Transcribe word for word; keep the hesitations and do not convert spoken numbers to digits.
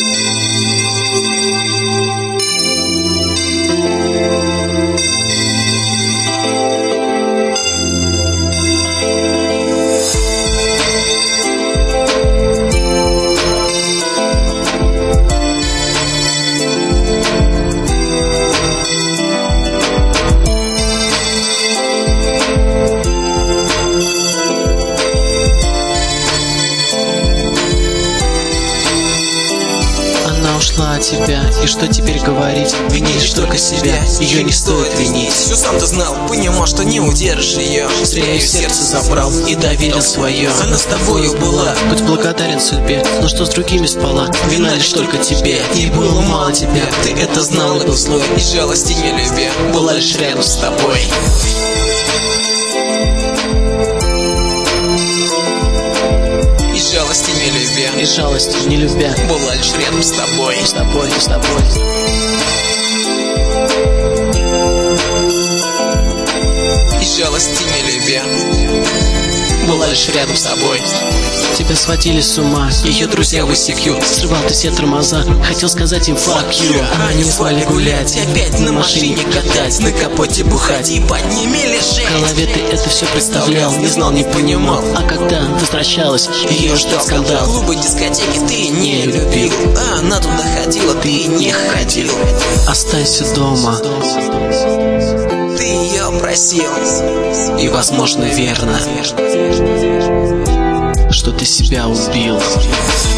Ушла от тебя, и что теперь говорить? Винишь только себя, ее не стоит винить. Все сам ты знал, понимал, что не удержишь ее. Зря ее сердце забрал и доверил свое. Она с тобою была. Будь благодарен судьбе, но что с другими спала? Вина лишь только тебе, и было мало тебя. Ты это знал и был злой, и жалости не любя, была лишь рядом с тобой. И жалости не любя, и жалости не любя, была лишь рядом с тобой. С тобой, с тобой. И жалости не любя, была лишь рядом с тобой. Тебя сводили с ума ее друзья в ай си кью. Срывал ты все тормоза, хотел сказать им fuck you. Они звали гулять, опять на машине катать, на капоте бухать и под ними лежать. В голове ты это все представлял, не знал, не понимал. А когда возвращалась, ее ждал скандал. Клубы, дискотеки ты не любил, а она туда ходила, ты не ходил. Останься дома, ты ее просил. И возможно верно, что ты себя убил.